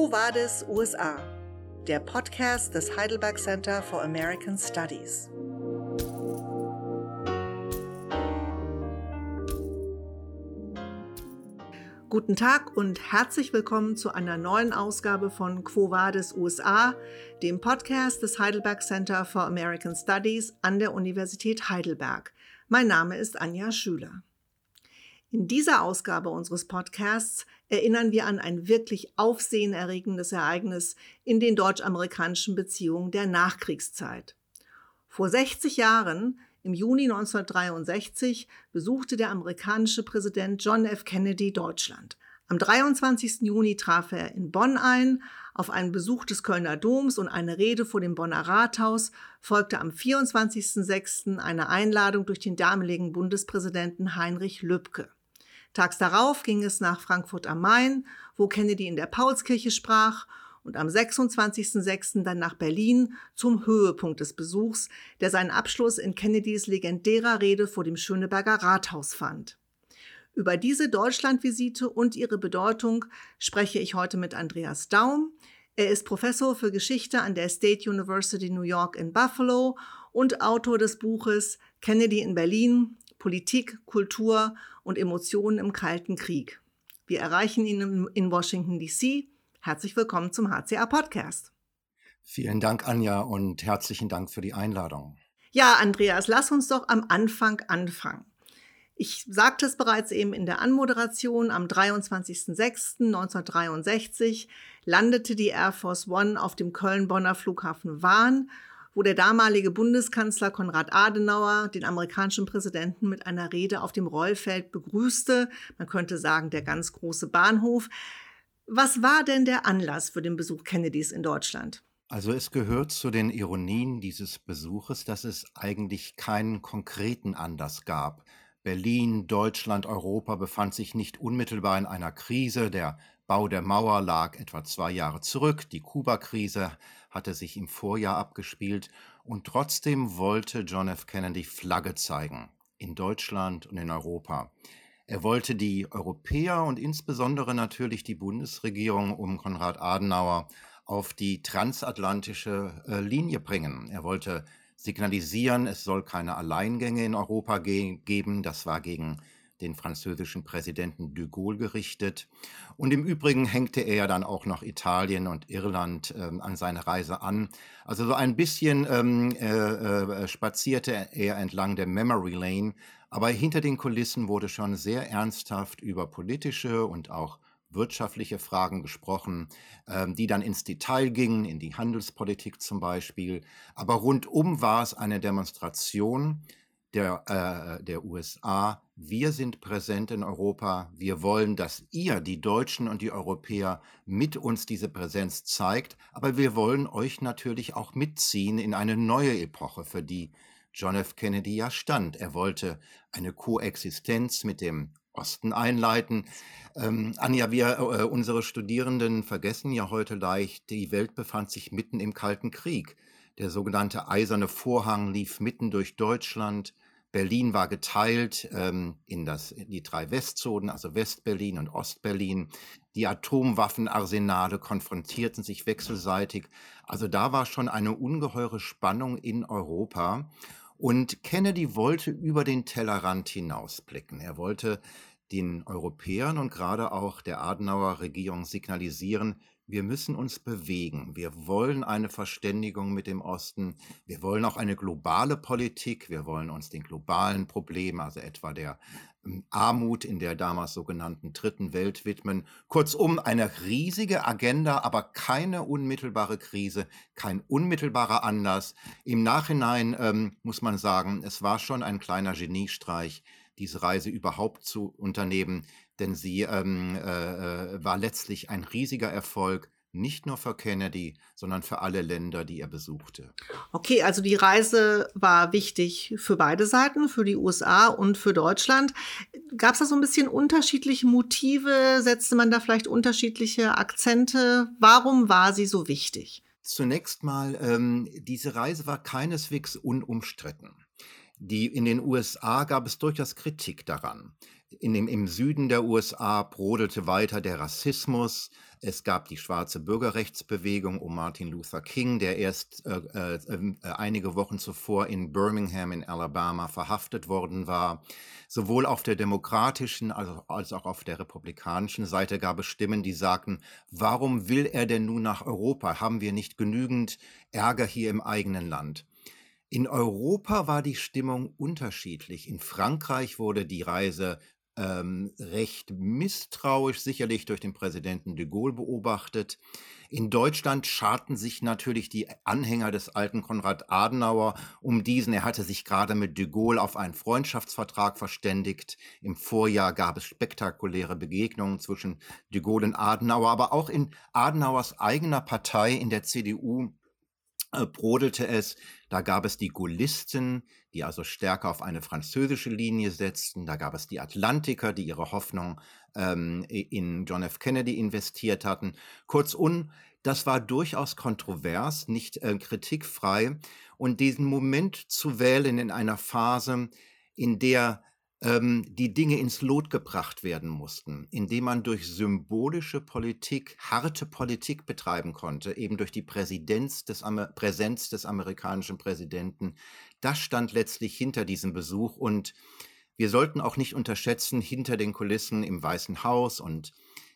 Quo Vadis USA, der Podcast des Heidelberg Center for American Studies. Guten Tag und herzlich willkommen zu einer neuen Ausgabe von Quo Vadis USA, dem Podcast des Heidelberg Center for American Studies an der Universität Heidelberg. Mein Name ist Anja Schüler. In dieser Ausgabe unseres Podcasts erinnern wir an ein wirklich aufsehenerregendes Ereignis in den deutsch-amerikanischen Beziehungen der Nachkriegszeit. Vor 60 Jahren, im Juni 1963, besuchte der amerikanische Präsident John F. Kennedy Deutschland. Am 23. Juni traf er in Bonn ein. Auf einen Besuch des Kölner Doms und eine Rede vor dem Bonner Rathaus folgte am 24.06. eine Einladung durch den damaligen Bundespräsidenten Heinrich Lübke. Tags darauf ging es nach Frankfurt am Main, wo Kennedy in der Paulskirche sprach, und am 26.06. dann nach Berlin zum Höhepunkt des Besuchs, der seinen Abschluss in Kennedys legendärer Rede vor dem Schöneberger Rathaus fand. Über diese Deutschlandvisite und ihre Bedeutung spreche ich heute mit Andreas Daum. Er ist Professor für Geschichte an der State University New York in Buffalo und Autor des Buches Kennedy in Berlin, Politik, Kultur und Emotionen im Kalten Krieg. Wir erreichen ihn in Washington, D.C. Herzlich willkommen zum HCA-Podcast. Vielen Dank, Anja, und herzlichen Dank für die Einladung. Ja, Andreas, lass uns doch am Anfang anfangen. Ich sagte es bereits eben in der Anmoderation, am 23.06.1963 landete die Air Force One auf dem Köln-Bonner Flughafen Wahn, wo der damalige Bundeskanzler Konrad Adenauer den amerikanischen Präsidenten mit einer Rede auf dem Rollfeld begrüßte. Man könnte sagen, der ganz große Bahnhof. Was war denn der Anlass für den Besuch Kennedys in Deutschland? Also es gehört zu den Ironien dieses Besuches, dass es eigentlich keinen konkreten Anlass gab. Berlin, Deutschland, Europa befand sich nicht unmittelbar in einer Krise. Der Bau der Mauer lag etwa 2 Jahre zurück. Die Kuba-Krise hatte sich im Vorjahr abgespielt. Und trotzdem wollte John F. Kennedy Flagge zeigen, in Deutschland und in Europa. Er wollte die Europäer und insbesondere natürlich die Bundesregierung um Konrad Adenauer auf die transatlantische Linie bringen. Er wollte signalisieren, es soll keine Alleingänge in Europa geben. Das war gegen den französischen Präsidenten de Gaulle gerichtet. Und im Übrigen hängte er ja dann auch noch Italien und Irland an seine Reise an. Also so ein bisschen spazierte er entlang der Memory Lane. Aber hinter den Kulissen wurde schon sehr ernsthaft über politische und auch wirtschaftliche Fragen gesprochen, die dann ins Detail gingen, in die Handelspolitik zum Beispiel. Aber rundum war es eine Demonstration der USA. Wir sind präsent in Europa. Wir wollen, dass ihr, die Deutschen und die Europäer, mit uns diese Präsenz zeigt. Aber wir wollen euch natürlich auch mitziehen in eine neue Epoche, für die John F. Kennedy ja stand. Er wollte eine Koexistenz mit dem Osten einleiten. Anja, unsere Studierenden vergessen ja heute leicht, die Welt befand sich mitten im Kalten Krieg. Der sogenannte Eiserne Vorhang lief mitten durch Deutschland. Berlin war geteilt in die 3 Westzonen, also Westberlin und Ostberlin. Die Atomwaffenarsenale konfrontierten sich wechselseitig. Also da war schon eine ungeheure Spannung in Europa. Und Kennedy wollte über den Tellerrand hinausblicken. Er wollte den Europäern und gerade auch der Adenauer Regierung signalisieren, wir müssen uns bewegen. Wir wollen eine Verständigung mit dem Osten. Wir wollen auch eine globale Politik. Wir wollen uns den globalen Problemen, also etwa der Armut in der damals sogenannten Dritten Welt widmen. Kurzum, eine riesige Agenda, aber keine unmittelbare Krise, kein unmittelbarer Anlass. Im Nachhinein muss man sagen, es war schon ein kleiner Geniestreich, diese Reise überhaupt zu unternehmen, denn sie war letztlich ein riesiger Erfolg, nicht nur für Kennedy, sondern für alle Länder, die er besuchte. Okay, also die Reise war wichtig für beide Seiten, für die USA und für Deutschland. Gab es da so ein bisschen unterschiedliche Motive? Setzte man da vielleicht unterschiedliche Akzente? Warum war sie so wichtig? Zunächst mal, diese Reise war keineswegs unumstritten. In den USA gab es durchaus Kritik daran. Im Süden der USA brodelte weiter der Rassismus. Es gab die schwarze Bürgerrechtsbewegung um Martin Luther King, der erst einige Wochen zuvor in Birmingham in Alabama verhaftet worden war. Sowohl auf der demokratischen als auch auf der republikanischen Seite gab es Stimmen, die sagten, warum will er denn nun nach Europa? Haben wir nicht genügend Ärger hier im eigenen Land? In Europa war die Stimmung unterschiedlich. In Frankreich wurde die Reise recht misstrauisch, sicherlich durch den Präsidenten de Gaulle beobachtet. In Deutschland scharten sich natürlich die Anhänger des alten Konrad Adenauer um diesen. Er hatte sich gerade mit de Gaulle auf einen Freundschaftsvertrag verständigt. Im Vorjahr gab es spektakuläre Begegnungen zwischen de Gaulle und Adenauer, aber auch in Adenauers eigener Partei, in der CDU, brodelte es. Da gab es die Gaullisten, die also stärker auf eine französische Linie setzten. Da gab es die Atlantiker, die ihre Hoffnung in John F. Kennedy investiert hatten. Kurzum, das war durchaus kontrovers, nicht kritikfrei. Und diesen Moment zu wählen in einer Phase, in der die Dinge ins Lot gebracht werden mussten, indem man durch symbolische Politik, harte Politik betreiben konnte, eben durch die Präsenz des amerikanischen Präsidenten. Das stand letztlich hinter diesem Besuch und wir sollten auch nicht unterschätzen, hinter den Kulissen im Weißen Haus und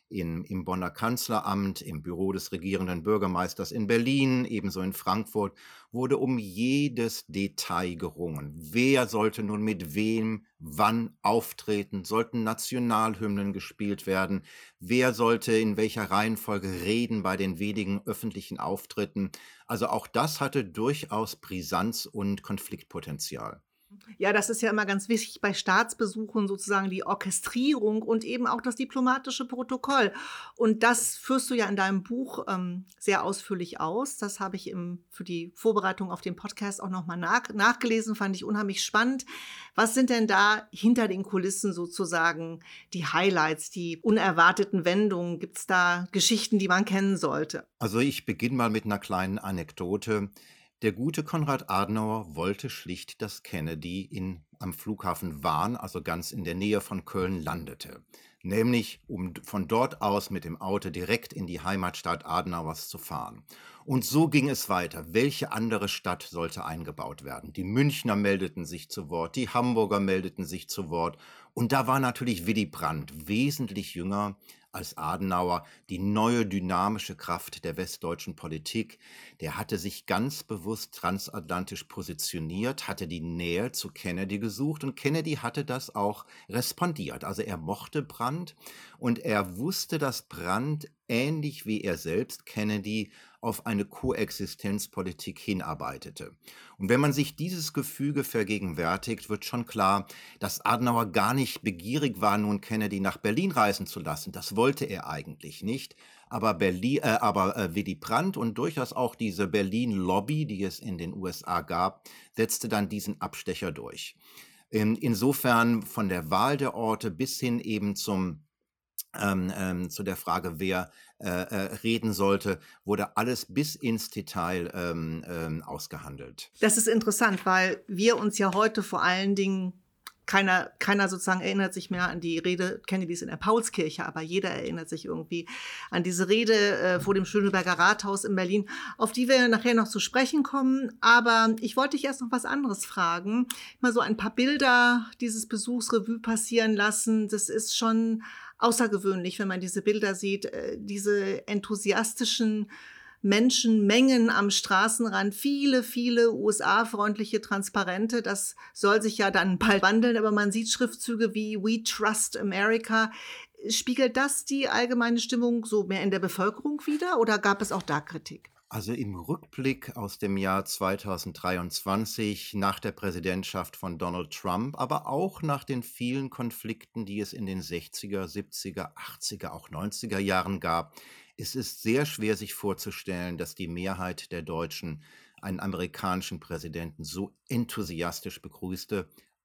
im Bonner Kanzleramt, im Büro des regierenden Bürgermeisters in Berlin, ebenso in Frankfurt, wurde um jedes Detail gerungen. Wer sollte nun mit wem, wann auftreten? Sollten Nationalhymnen gespielt werden? Wer sollte in welcher Reihenfolge reden bei den wenigen öffentlichen Auftritten? Also auch das hatte durchaus Brisanz und Konfliktpotenzial. Ja, das ist ja immer ganz wichtig bei Staatsbesuchen, sozusagen die Orchestrierung und eben auch das diplomatische Protokoll. Und das führst du ja in deinem Buch sehr ausführlich aus. Das habe ich für die Vorbereitung auf den Podcast auch nochmal nachgelesen, fand ich unheimlich spannend. Was sind denn da hinter den Kulissen sozusagen die Highlights, die unerwarteten Wendungen? Gibt es da Geschichten, die man kennen sollte? Also ich beginne mal mit einer kleinen Anekdote. Der gute Konrad Adenauer wollte schlicht, dass Kennedy am Flughafen Wahn, also ganz in der Nähe von Köln, landete. Nämlich, um von dort aus mit dem Auto direkt in die Heimatstadt Adenauers zu fahren. Und so ging es weiter. Welche andere Stadt sollte eingebaut werden? Die Münchner meldeten sich zu Wort, die Hamburger meldeten sich zu Wort. Und da war natürlich Willy Brandt, wesentlich jünger als Adenauer, die neue dynamische Kraft der westdeutschen Politik. Der hatte sich ganz bewusst transatlantisch positioniert, hatte die Nähe zu Kennedy gesucht und Kennedy hatte das auch respondiert. Also er mochte Brandt und er wusste, dass Brandt ähnlich wie er selbst, Kennedy, auf eine Koexistenzpolitik hinarbeitete. Und wenn man sich dieses Gefüge vergegenwärtigt, wird schon klar, dass Adenauer gar nicht begierig war, nun Kennedy nach Berlin reisen zu lassen. Das wollte er eigentlich nicht. Aber Willy Brandt und durchaus auch diese Berlin-Lobby, die es in den USA gab, setzte dann diesen Abstecher durch. Insofern von der Wahl der Orte bis hin eben zu der Frage, wer reden sollte, wurde alles bis ins Detail ausgehandelt. Das ist interessant, weil wir uns ja heute vor allen Dingen, keiner sozusagen erinnert sich mehr an die Rede Kennedys in der Paulskirche, aber jeder erinnert sich irgendwie an diese Rede vor dem Schöneberger Rathaus in Berlin, auf die wir nachher noch zu sprechen kommen. Aber ich wollte dich erst noch was anderes fragen. Mal so ein paar Bilder dieses Besuchs Revue passieren lassen. Das ist schon außergewöhnlich, wenn man diese Bilder sieht, diese enthusiastischen Menschenmengen am Straßenrand, viele, viele USA-freundliche Transparente. Das soll sich ja dann bald wandeln, aber man sieht Schriftzüge wie We Trust America. Spiegelt das die allgemeine Stimmung so mehr in der Bevölkerung wider oder gab es auch da Kritik? Also im Rückblick aus dem Jahr 2023 nach der Präsidentschaft von Donald Trump, aber auch nach den vielen Konflikten, die es in den 60er, 70er, 80er, auch 90er Jahren gab, es ist sehr schwer sich vorzustellen, dass die Mehrheit der Deutschen einen amerikanischen Präsidenten so enthusiastisch begrüßte.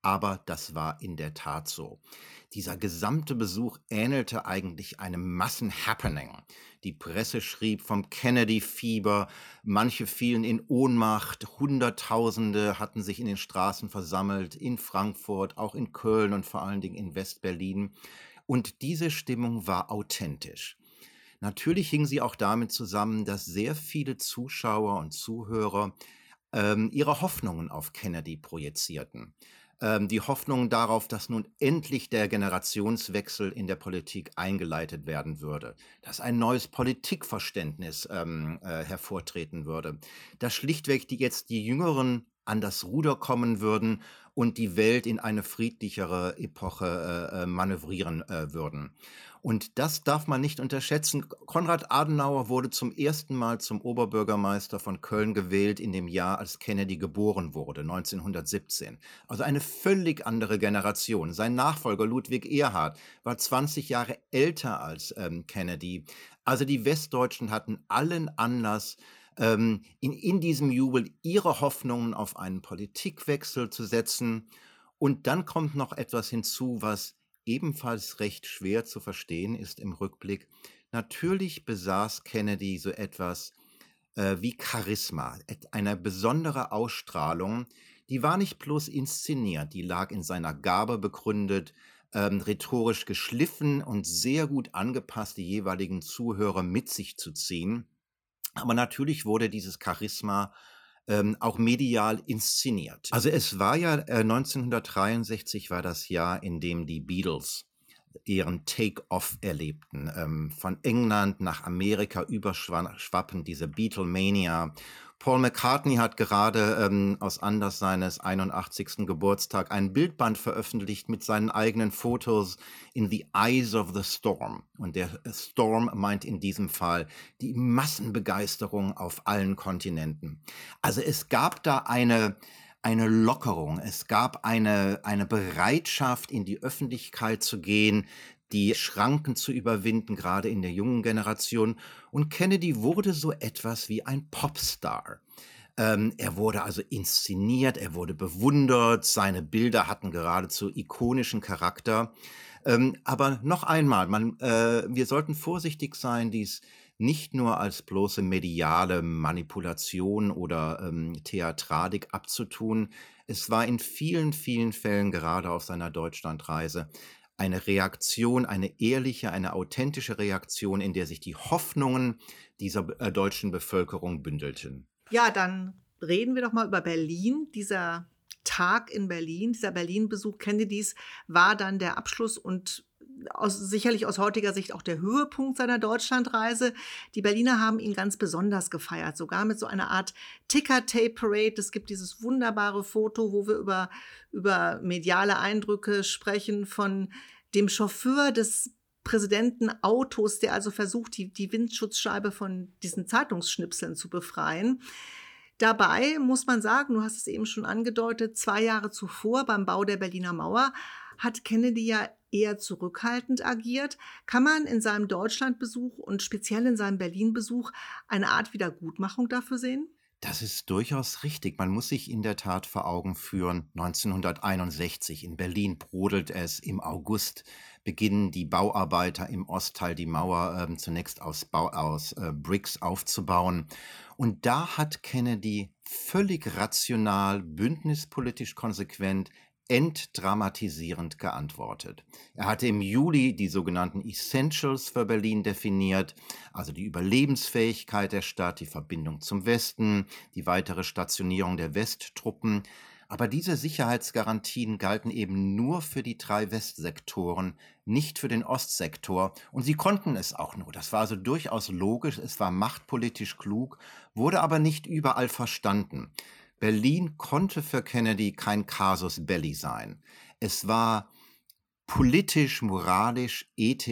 aber das war in der Tat so. Dieser gesamte Besuch ähnelte eigentlich einem Massenhappening. Die Presse schrieb vom Kennedy-Fieber, manche fielen in Ohnmacht, Hunderttausende hatten sich in den Straßen versammelt, in Frankfurt, auch in Köln und vor allen Dingen in West-Berlin. Und diese Stimmung war authentisch. Natürlich hing sie auch damit zusammen, dass sehr viele Zuschauer und Zuhörer ihre Hoffnungen auf Kennedy projizierten. Die Hoffnung darauf, dass nun endlich der Generationswechsel in der Politik eingeleitet werden würde, dass ein neues Politikverständnis hervortreten würde, dass schlichtweg jetzt die Jüngeren an das Ruder kommen würden und die Welt in eine friedlichere Epoche manövrieren würden. Und das darf man nicht unterschätzen. Konrad Adenauer wurde zum ersten Mal zum Oberbürgermeister von Köln gewählt in dem Jahr, als Kennedy geboren wurde, 1917. Also eine völlig andere Generation. Sein Nachfolger Ludwig Erhard war 20 Jahre älter als Kennedy. Also die Westdeutschen hatten allen Anlass, in diesem Jubel ihre Hoffnungen auf einen Politikwechsel zu setzen. Und dann kommt noch etwas hinzu, was ebenfalls recht schwer zu verstehen ist im Rückblick. Natürlich besaß Kennedy so etwas wie Charisma, eine besondere Ausstrahlung. Die war nicht bloß inszeniert, die lag in seiner Gabe begründet, rhetorisch geschliffen und sehr gut angepasst, die jeweiligen Zuhörer mit sich zu ziehen. Aber natürlich wurde dieses Charisma auch medial inszeniert. Also es war ja 1963 war das Jahr, in dem die Beatles ihren Take-Off erlebten. Von England nach Amerika überschwappen diese Beatlemania. Paul McCartney hat gerade aus Anlass seines 81. Geburtstag ein Bildband veröffentlicht mit seinen eigenen Fotos in the eyes of the storm. Und der Storm meint in diesem Fall die Massenbegeisterung auf allen Kontinenten. Also es gab da eine Lockerung, es gab eine Bereitschaft, in die Öffentlichkeit zu gehen, die Schranken zu überwinden, gerade in der jungen Generation. Und Kennedy wurde so etwas wie ein Popstar. Er wurde also inszeniert, er wurde bewundert, seine Bilder hatten geradezu ikonischen Charakter. Aber noch einmal, wir sollten vorsichtig sein, dies nicht nur als bloße mediale Manipulation oder Theatralik abzutun. Es war in vielen, vielen Fällen, gerade auf seiner Deutschlandreise, eine Reaktion, eine ehrliche, eine authentische Reaktion, in der sich die Hoffnungen dieser deutschen Bevölkerung bündelten. Ja, dann reden wir doch mal über Berlin. Dieser Tag in Berlin, dieser Berlin-Besuch Kennedys war dann der Abschluss und sicherlich aus heutiger Sicht auch der Höhepunkt seiner Deutschlandreise. Die Berliner haben ihn ganz besonders gefeiert, sogar mit so einer Art Ticker-Tape-Parade. Es gibt dieses wunderbare Foto, wo wir über mediale Eindrücke sprechen von dem Chauffeur des Präsidentenautos, der also versucht, die Windschutzscheibe von diesen Zeitungsschnipseln zu befreien. Dabei muss man sagen, du hast es eben schon angedeutet, 2 Jahre zuvor beim Bau der Berliner Mauer hat Kennedy ja eher zurückhaltend agiert. Kann man in seinem Deutschlandbesuch und speziell in seinem Berlin-Besuch eine Art Wiedergutmachung dafür sehen? Das ist durchaus richtig. Man muss sich in der Tat vor Augen führen, 1961 in Berlin brodelt es. Im August beginnen die Bauarbeiter im Ostteil die Mauer zunächst aus Bricks aufzubauen. Und da hat Kennedy völlig rational, bündnispolitisch konsequent, entdramatisierend geantwortet. Er hatte im Juli die sogenannten Essentials für Berlin definiert, also die Überlebensfähigkeit der Stadt, die Verbindung zum Westen, die weitere Stationierung der Westtruppen. Aber diese Sicherheitsgarantien galten eben nur für die 3 Westsektoren, nicht für den Ostsektor. Und sie konnten es auch nur. Das war also durchaus logisch, es war machtpolitisch klug, wurde aber nicht überall verstanden. Berlin konnte für Kennedy kein Casus belli sein. Es war politisch, moralisch, ethisch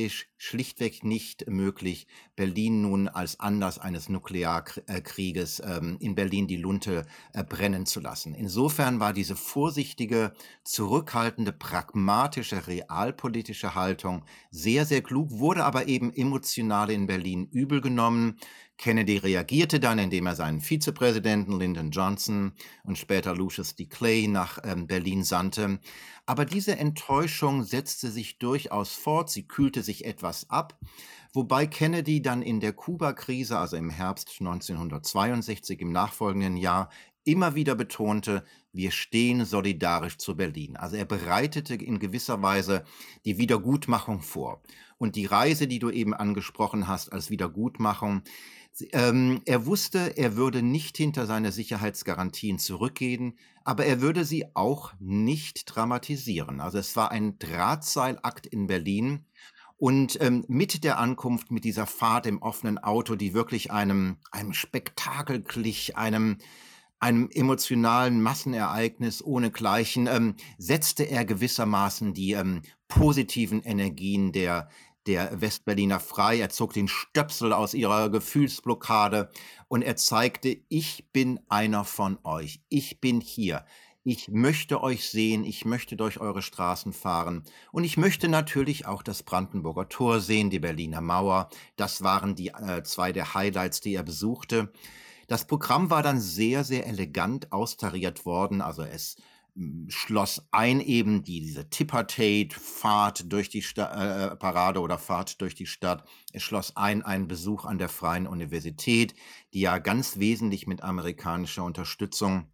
schlichtweg nicht möglich, Berlin nun als Anlass eines Nuklearkrieges in Berlin die Lunte brennen zu lassen. Insofern war diese vorsichtige, zurückhaltende, pragmatische, realpolitische Haltung sehr, sehr klug, wurde aber eben emotional in Berlin übel genommen. Kennedy reagierte dann, indem er seinen Vizepräsidenten Lyndon Johnson und später Lucius D. Clay nach Berlin sandte. Aber diese Enttäuschung setzte sich durchaus fort, sie kühlte sich etwas ab, wobei Kennedy dann in der Kuba-Krise, also im Herbst 1962, im nachfolgenden Jahr, immer wieder betonte, wir stehen solidarisch zu Berlin. Also er bereitete in gewisser Weise die Wiedergutmachung vor. Und die Reise, die du eben angesprochen hast als Wiedergutmachung, er wusste, er würde nicht hinter seine Sicherheitsgarantien zurückgehen, aber er würde sie auch nicht dramatisieren. Also es war ein Drahtseilakt in Berlin. Und mit der Ankunft, mit dieser Fahrt im offenen Auto, die wirklich einem Spektakel glich, einem emotionalen Massenereignis ohnegleichen, setzte er gewissermaßen die positiven Energien der Westberliner frei. Er zog den Stöpsel aus ihrer Gefühlsblockade und er zeigte, ich bin einer von euch. Ich bin hier. Ich möchte euch sehen. Ich möchte durch eure Straßen fahren. Und ich möchte natürlich auch das Brandenburger Tor sehen, die Berliner Mauer. Das waren die zwei der Highlights, die er besuchte. Das Programm war dann sehr, sehr elegant austariert worden. Also es schloss ein eben diese Ticker-Tape-Fahrt durch die Parade oder Fahrt durch die Stadt. Es schloss einen Besuch an der Freien Universität, die ja ganz wesentlich mit amerikanischer Unterstützung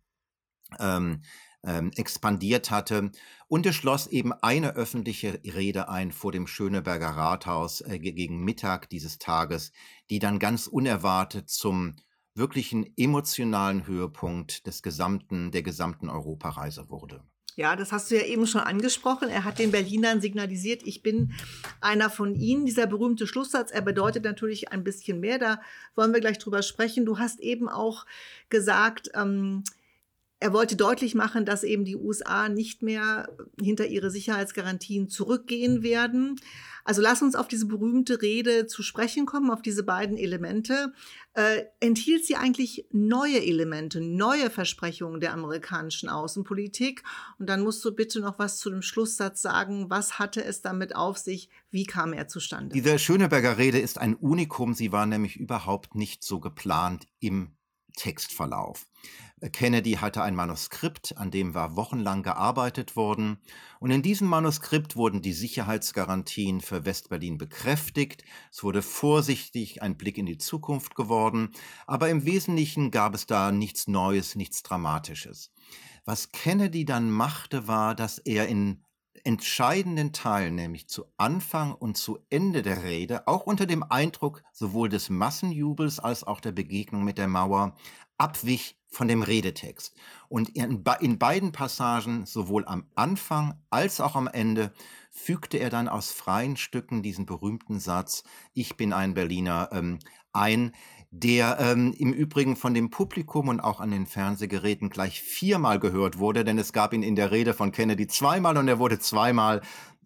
expandiert hatte. Und es schloss eben eine öffentliche Rede ein vor dem Schöneberger Rathaus gegen Mittag dieses Tages, die dann ganz unerwartet zum wirklichen emotionalen Höhepunkt der gesamten Europareise wurde. Ja, das hast du ja eben schon angesprochen. Er hat den Berlinern signalisiert, ich bin einer von ihnen. Dieser berühmte Schlusssatz, er bedeutet natürlich ein bisschen mehr. Da wollen wir gleich drüber sprechen. Du hast eben auch gesagt, er wollte deutlich machen, dass eben die USA nicht mehr hinter ihre Sicherheitsgarantien zurückgehen werden. Also lass uns auf diese berühmte Rede zu sprechen kommen, auf diese beiden Elemente. Enthielt sie eigentlich neue Elemente, neue Versprechungen der amerikanischen Außenpolitik? Und dann musst du bitte noch was zu dem Schlusssatz sagen. Was hatte es damit auf sich? Wie kam er zustande? Diese Schöneberger Rede ist ein Unikum. Sie war nämlich überhaupt nicht so geplant im Textverlauf. Kennedy hatte ein Manuskript, an dem war wochenlang gearbeitet worden. Und in diesem Manuskript wurden die Sicherheitsgarantien für Westberlin bekräftigt. Es wurde vorsichtig ein Blick in die Zukunft geworden. Aber im Wesentlichen gab es da nichts Neues, nichts Dramatisches. Was Kennedy dann machte, war, dass er in entscheidenden Teilen, nämlich zu Anfang und zu Ende der Rede, auch unter dem Eindruck sowohl des Massenjubels als auch der Begegnung mit der Mauer, abwich von dem Redetext. Und in beiden Passagen, sowohl am Anfang als auch am Ende, fügte er dann aus freien Stücken diesen berühmten Satz, ich bin ein Berliner, ein, der im Übrigen von dem Publikum und auch an den Fernsehgeräten gleich 4-mal gehört wurde, denn es gab ihn in der Rede von Kennedy 2-mal und er wurde 2-mal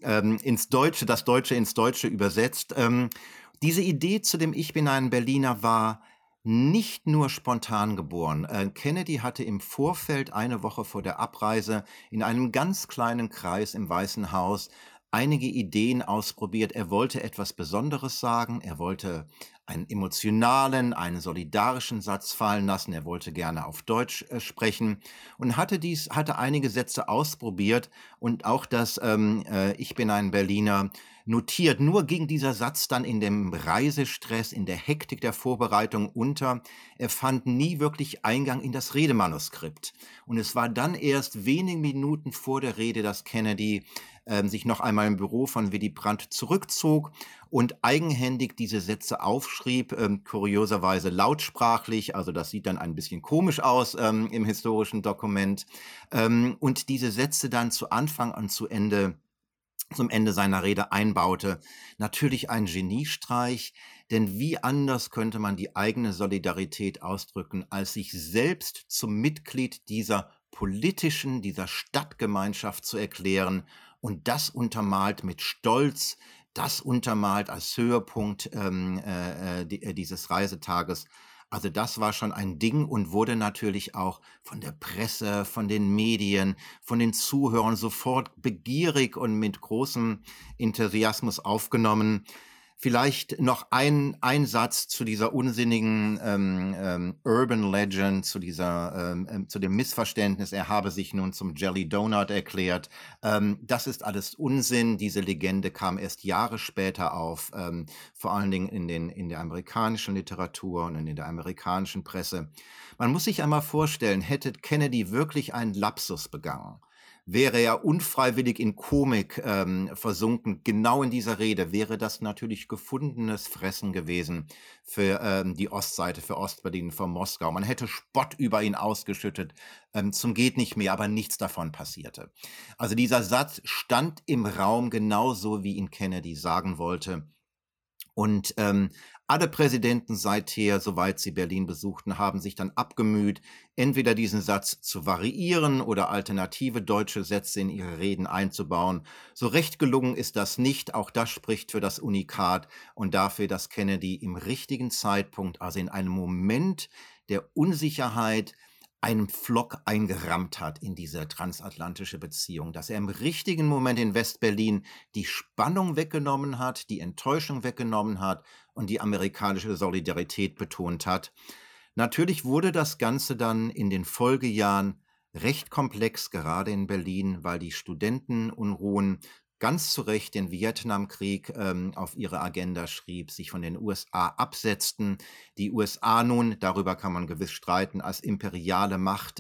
das Deutsche ins Deutsche übersetzt. Diese Idee zu dem Ich bin ein Berliner war nicht nur spontan geboren. Kennedy hatte im Vorfeld, eine Woche vor der Abreise, in einem ganz kleinen Kreis im Weißen Haus einige Ideen ausprobiert. Er wollte etwas Besonderes sagen. Er wollte einen emotionalen, einen solidarischen Satz fallen lassen. Er wollte gerne auf Deutsch sprechen und hatte einige Sätze ausprobiert und auch das Ich bin ein Berliner notiert. Nur ging dieser Satz dann in dem Reisestress, in der Hektik der Vorbereitung unter. Er fand nie wirklich Eingang in das Redemanuskript. Und es war dann erst wenige Minuten vor der Rede, dass Kennedy sich noch einmal im Büro von Willy Brandt zurückzog und eigenhändig diese Sätze aufschrieb, kurioserweise lautsprachlich, also das sieht dann ein bisschen komisch aus im historischen Dokument, und diese Sätze dann zu Anfang und zum Ende seiner Rede einbaute. Natürlich ein Geniestreich, denn wie anders könnte man die eigene Solidarität ausdrücken, als sich selbst zum Mitglied dieser Stadtgemeinschaft zu erklären und das untermalt mit Stolz, das untermalt als Höhepunkt dieses Reisetages. Also das war schon ein Ding und wurde natürlich auch von der Presse, von den Medien, von den Zuhörern sofort begierig und mit großem Enthusiasmus aufgenommen. Vielleicht noch ein Satz zu dieser unsinnigen Urban Legend, zu dem Missverständnis, er habe sich nun zum Jelly Donut erklärt. Das ist alles Unsinn. Diese Legende kam erst Jahre später auf, vor allen Dingen in der amerikanischen Literatur und in der amerikanischen Presse. Man muss sich einmal vorstellen, hätte Kennedy wirklich einen Lapsus begangen, wäre er unfreiwillig in Komik versunken, genau in dieser Rede, wäre das natürlich gefundenes Fressen gewesen für die Ostseite, für Ostberlin, für Moskau. Man hätte Spott über ihn ausgeschüttet, zum geht nicht mehr, aber nichts davon passierte. Also dieser Satz stand im Raum genauso, wie ihn Kennedy sagen wollte. Und alle Präsidenten seither, soweit sie Berlin besuchten, haben sich dann abgemüht, entweder diesen Satz zu variieren oder alternative deutsche Sätze in ihre Reden einzubauen. So recht gelungen ist das nicht. Auch das spricht für das Unikat und dafür, dass Kennedy im richtigen Zeitpunkt, also in einem Moment der Unsicherheit, einen Pflock eingerammt hat in diese transatlantische Beziehung, dass er im richtigen Moment in Westberlin die Spannung weggenommen hat, die Enttäuschung weggenommen hat und die amerikanische Solidarität betont hat. Natürlich wurde das Ganze dann in den Folgejahren recht komplex, gerade in Berlin, weil die Studentenunruhen ganz zu Recht den Vietnamkrieg auf ihre Agenda schrieb, sich von den USA absetzten. Die USA nun, darüber kann man gewiss streiten, als imperiale Macht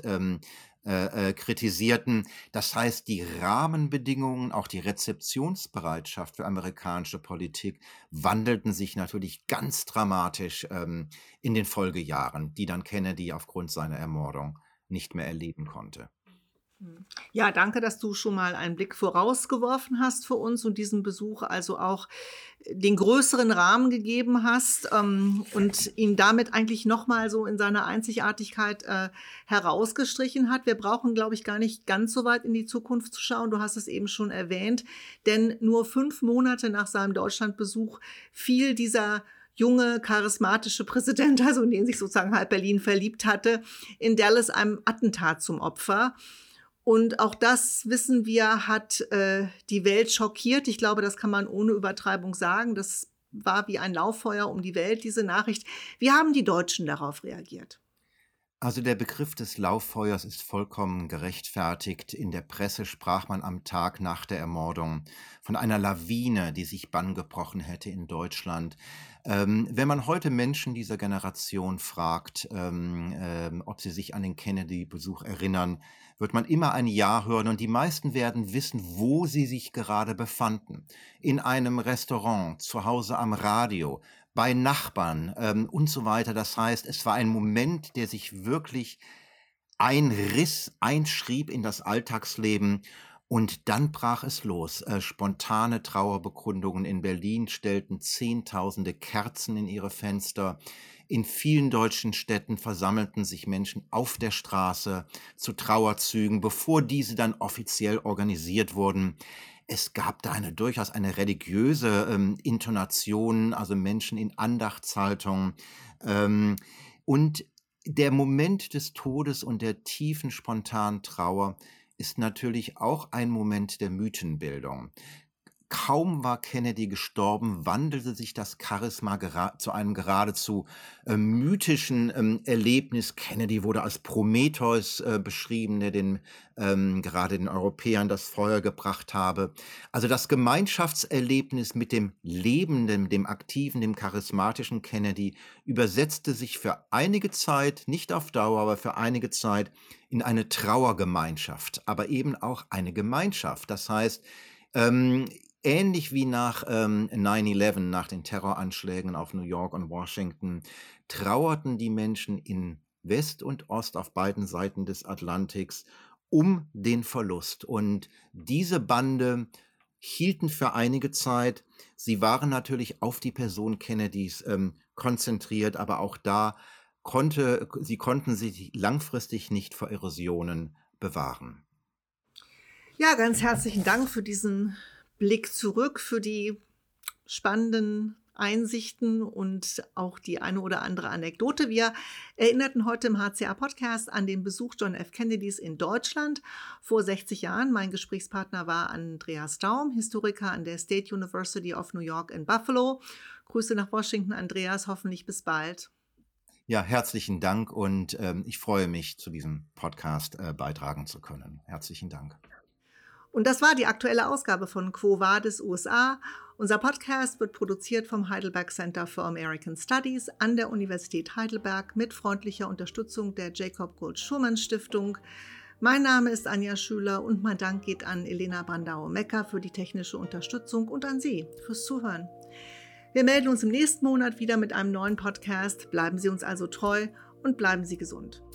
kritisierten. Das heißt, die Rahmenbedingungen, auch die Rezeptionsbereitschaft für amerikanische Politik wandelten sich natürlich ganz dramatisch in den Folgejahren, die dann Kennedy aufgrund seiner Ermordung nicht mehr erleben konnte. Ja, danke, dass du schon mal einen Blick vorausgeworfen hast für uns und diesen Besuch also auch den größeren Rahmen gegeben hast und ihn damit eigentlich nochmal so in seiner Einzigartigkeit herausgestrichen hat. Wir brauchen, glaube ich, gar nicht ganz so weit in die Zukunft zu schauen. Du hast es eben schon erwähnt, denn nur 5 Monate nach seinem Deutschlandbesuch fiel dieser junge, charismatische Präsident, also in den sich sozusagen halb Berlin verliebt hatte, in Dallas einem Attentat zum Opfer. Und auch das, wissen wir, hat die Welt schockiert. Ich glaube, das kann man ohne Übertreibung sagen. Das war wie ein Lauffeuer um die Welt, diese Nachricht. Wie haben die Deutschen darauf reagiert? Also der Begriff des Lauffeuers ist vollkommen gerechtfertigt. In der Presse sprach man am Tag nach der Ermordung von einer Lawine, die sich Bahn gebrochen hätte in Deutschland. Wenn man heute Menschen dieser Generation fragt, ob sie sich an den Kennedy-Besuch erinnern, wird man immer ein Ja hören und die meisten werden wissen, wo sie sich gerade befanden. In einem Restaurant, zu Hause am Radio, bei Nachbarn und so weiter. Das heißt, es war ein Moment, der sich wirklich einschrieb in das Alltagsleben. Und dann brach es los. Spontane Trauerbekundungen in Berlin stellten Zehntausende Kerzen in ihre Fenster. In vielen deutschen Städten versammelten sich Menschen auf der Straße zu Trauerzügen, bevor diese dann offiziell organisiert wurden. Es gab da durchaus eine religiöse Intonation, also Menschen in Andachtshaltung. Und der Moment des Todes und der tiefen, spontanen Trauer ist natürlich auch ein Moment der Mythenbildung. Kaum war Kennedy gestorben, wandelte sich das Charisma zu einem geradezu mythischen Erlebnis. Kennedy wurde als Prometheus beschrieben, der gerade den Europäern das Feuer gebracht habe. Also das Gemeinschaftserlebnis mit dem lebenden, dem aktiven, dem charismatischen Kennedy übersetzte sich für einige Zeit, nicht auf Dauer, aber für einige Zeit in eine Trauergemeinschaft, aber eben auch eine Gemeinschaft. Das heißt, ähnlich wie nach 9/11, nach den Terroranschlägen auf New York und Washington, trauerten die Menschen in West und Ost auf beiden Seiten des Atlantiks um den Verlust. Und diese Bande hielten für einige Zeit. Sie waren natürlich auf die Person Kennedys konzentriert, aber auch da konnten sich langfristig nicht vor Erosionen bewahren. Ja, ganz herzlichen Dank für diesen Blick zurück, für die spannenden Einsichten und auch die eine oder andere Anekdote. Wir erinnerten heute im HCA-Podcast an den Besuch John F. Kennedys in Deutschland vor 60 Jahren. Mein Gesprächspartner war Andreas Daum, Historiker an der State University of New York in Buffalo. Grüße nach Washington, Andreas, hoffentlich bis bald. Ja, herzlichen Dank und ich freue mich, zu diesem Podcast beitragen zu können. Herzlichen Dank. Und das war die aktuelle Ausgabe von Quo Vadis USA. Unser Podcast wird produziert vom Heidelberg Center for American Studies an der Universität Heidelberg mit freundlicher Unterstützung der Jacob Gold-Schurmann Stiftung. Mein Name ist Anja Schüler und mein Dank geht an Elena Brandauer-Mecker für die technische Unterstützung und an Sie fürs Zuhören. Wir melden uns im nächsten Monat wieder mit einem neuen Podcast. Bleiben Sie uns also treu und bleiben Sie gesund.